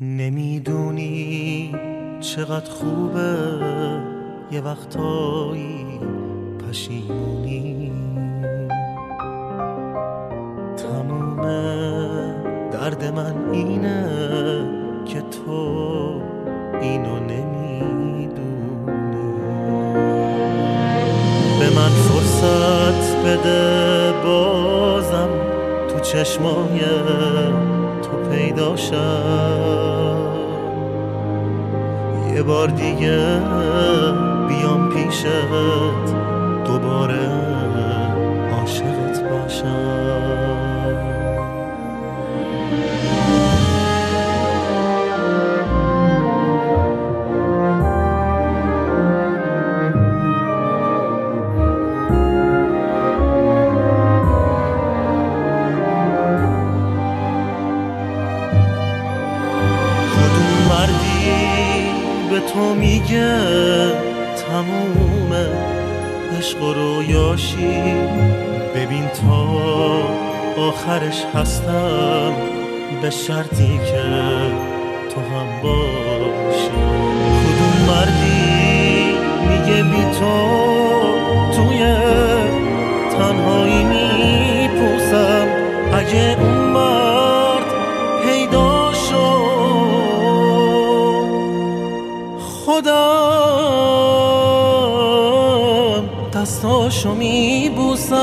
نمیدونی چقدر خوبه یه وقتایی پشیمونی. تموم درد من اینه که تو اینو نمیدونی. به من فرصت بده بازم تو چشمای تو پیدا شم، یه بار دیگه بیام پیشت دوباره عاشقت باشم. به تو میگه تمومه عشق و رویاشی، ببین تا آخرش هستم به شرطی که تو هم باشی. کدوم مردی میگه بی تو توی تنهایی میپوسم؟ اگه اون مرد پیدا شد خودم دستاشو میبوسم.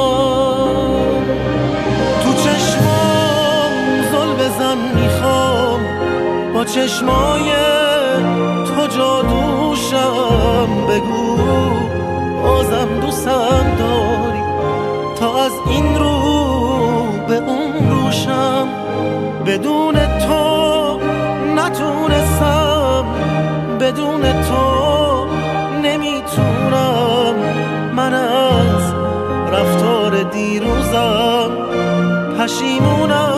تو چشمام زل بزن میخوام با چشمای تو جادوشم. بگو بازم دوستم داری تا از این رو به اون روشم. بدون تو نتونستم، بدون تو نمیتونم. من از رفتار دیروزم پشیمونم،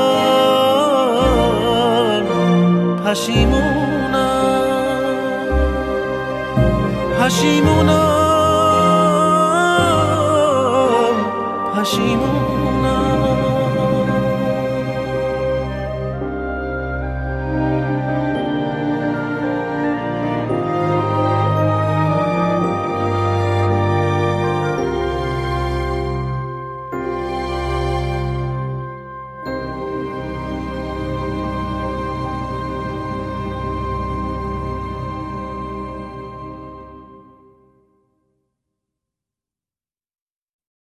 پشیمونم، پشیمونم، پشیمونم.